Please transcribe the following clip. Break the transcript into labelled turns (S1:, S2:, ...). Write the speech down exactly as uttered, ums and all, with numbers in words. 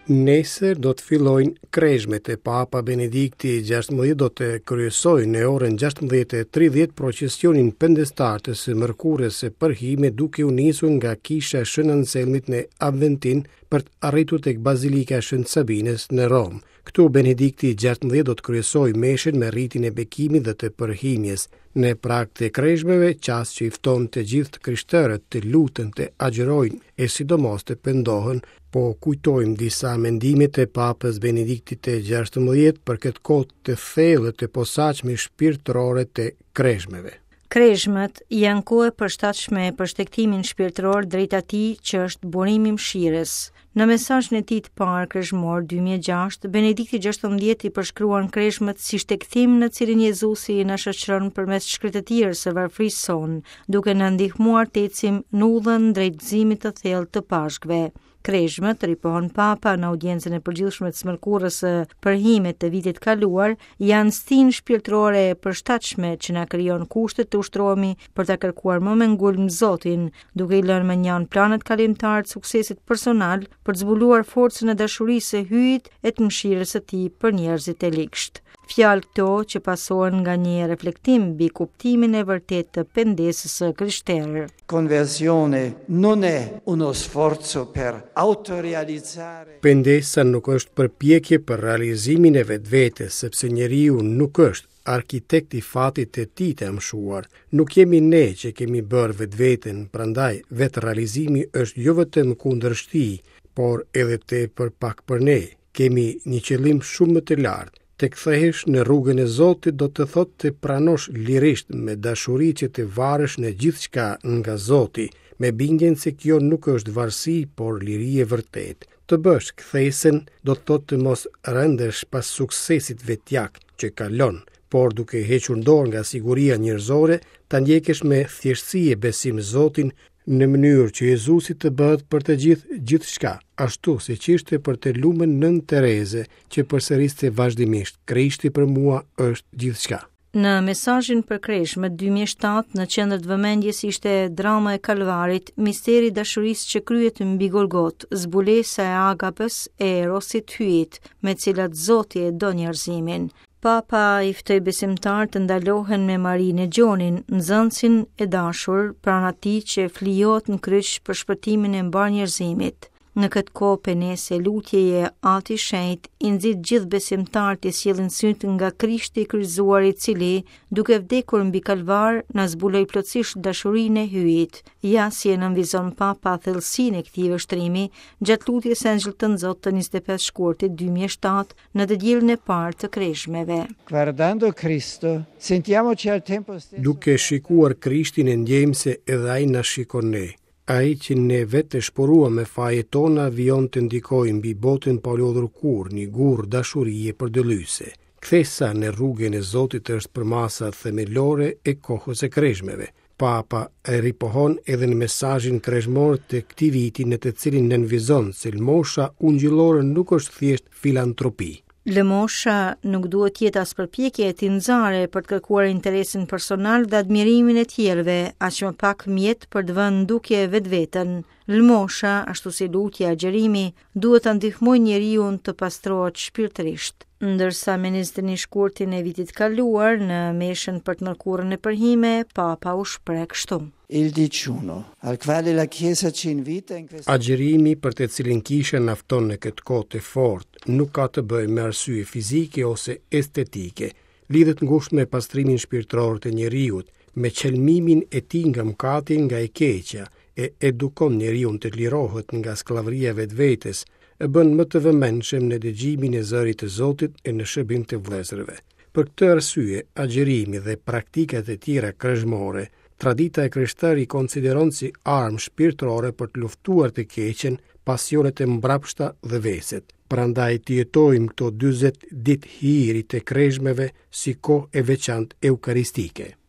S1: Nesër do të fillojnë kreshmet e Papa Benedikti gjashtëmbëdhjetë do të kryesojnë në orën gjashtëmbëdhjetë e tridhjetë procesionin pendestar të së mërkurës së përhime duke u nisur nga kisha Shën Anselmit në Aventin për të arritur tek Bazilika e Shën Sabines në Rom. Këtu Benedikti gjashtëmbëdhjetë do të kryesojë meshën me rritin e bekimit dhe të përhimjes. Në prag të kreshmeve, qas që i fton të gjithë krishterët të lutën, të agjerojnë e sidomos të pendohen, po kujtojmë disa mendimet e Papës Benediktit të gjashtëmbëdhjetë për këtë kohë të thellë të posaçme shpirtërore të kreshmeve.
S2: Kreshmet janë kohë e përshtatshme për shtektimin shpirtëror drejt atij që është burimi i mëshirës. Në mesazhin e tij të parë kreshmor dy mijë e gjashtë, Benedikti gjashtëmbëdhjetë i përshkruan kreshmet si shtektim në cilin Jezusi na shoqëron përmes shkretëtirës së varfërisë son, duke na ndihmuar të ecim në udhën drejt gëzimit të thellë të Pashkëve. Kreshmet, ripohon Papa në audiencën e përgjithshme të smërkurës së përhimit të vitit kaluar, janë stinë shpirtërore e përshtatshme që na krijon kushte të ushtrohemi për ta kërkuar më me ngulm Zotin, duke i lënë me njan planet kalimtar të suksesit personal për të zbuluar forcën e dashurisë së hyjit e të mëshirës së tij për njerëzit e ligësht. Fjalë këto që pasohen nga një reflektim mbi kuptimin e vërtetë të pendesës së krishterë.
S3: Conversione non è uno sforzo per autorealizzare.
S1: Pendesa nuk është përpjekje për realizimin e vetvetes, sepse njeriu nuk është arkitekt i fatit të tij të mshuar. Nuk jemi ne që kemi bërë vetveten, prandaj vetë realizimi është jo vetëm kundërshti, por edhe tepër pak për ne. Kemi një qëllim shumë më të lartë. Të kthehesh në rrugën e Zotit do të thotë të pranosh lirisht me dashuri që të varesh në gjithçka nga Zoti, me bindjen se kjo nuk është varësi, por liri e vërtet. Të bësh kthesën do të thotë të mos rëndesh pas suksesit vetjak që kalon, por duke hequr dorë nga siguria njerëzore, ta ndjekesh me thjeshtësi e besim Zotin, në mënyrë që Jezusi të bëhet për të gjithë gjithçka, ashtu si që ishte për të lumën nën Tereze, që përsëriste vazhdimisht, Krishti për mua është gjithçka.
S2: Në mesazhin për kreshmet dy mijë e shtatë, në qendër të vëmendjes ishte drama e Kalvarit, misteri i dashurisë që kryhet mbi Golgot, zbulesa e agapës e erosit hyjit, me cilat Zoti e do njerëzimin. Papa i ftoi besimtar të ndalohen me Marinë e Gjonin, nxënësin e dashur, pranë atij që flijohet në kryq për shpëtimin e mbar njerëzimit. Në këtë kohë penese lutjeje Ati i Shenjtë i nxit gjithë besimtarët të sjellin syt nga Krishti i kryqëzuar, i cili, duke vdekur mbi kalvar, na zbuloi plotësisht dashurinë e hyjit. Ja si e nënvizon Papa thellësinë e këtij vështrimi gjatë lutjes së Angjëllit të Nxotë të njëzet e pesë shkurtit dy mijë e shtatë në të diellin e parë të kreshmeve.
S3: Guardando Cristo, sentiamoci al tempo stesso.
S1: Duke shikuar Krishtin e ndjejmë se edhe ai na shikon ne. Ai që ne vetë shporua me fajet tona vion të ndikoj mbi botën pa lodhur kur një gur dashurie përdelyse. Kthesa në rrugën e Zotit është përmasa themelore e kohës e kreshmeve. Papa e ripohon edhe në mesazhin kreshmor të këtij viti në të cilin nënvizon se lëmosha ungjillore nuk është thjesht filantropi.
S2: Lëmosha nuk duhet jetë as përpjekje e tinxare për të kërkuar interesin personal dhe admirimin e tjerëve, aq më pak mjet për të vënë ndukje vetveten. Lëmosha, ashtu si lutja, agjerimi, duhet ta ndihmojë njeriu të pastrohet shpirtërisht. Ndërsa me njëzet e një shkurtin e vitit kaluar, në meshën për të mërkurën e përhime, Papa u shpreh kështu.
S3: Il digiuno, al quale la Chiesa ci invita in questo.
S1: Agjerimi për të cilin kisha nafton në këtë kohë të fortë, nuk ka të bëjë me arsye fizike ose estetike. Lidhet ngushtë me pastrimin shpirtëror të njeriut, me qelmimin e tij nga mëkati, nga e keqja, e edukon njeriun të lirohet nga skllavëria e vetvetes, e bën më të vëmendshëm në dëgjimin e zërit të Zotit e në shërbim të vëllezërve. Për këtë arsye, agjerimi dhe praktikat e tjera kreshmore, tradita e krishterë i konsideron si armë shpirtërore për të luftuar të keqen, pasionet e mbrapshta dhe veset. Prandaj të jetojmë këto dyzet ditë hiri të kreshmeve si kohë e veçantë eukaristike.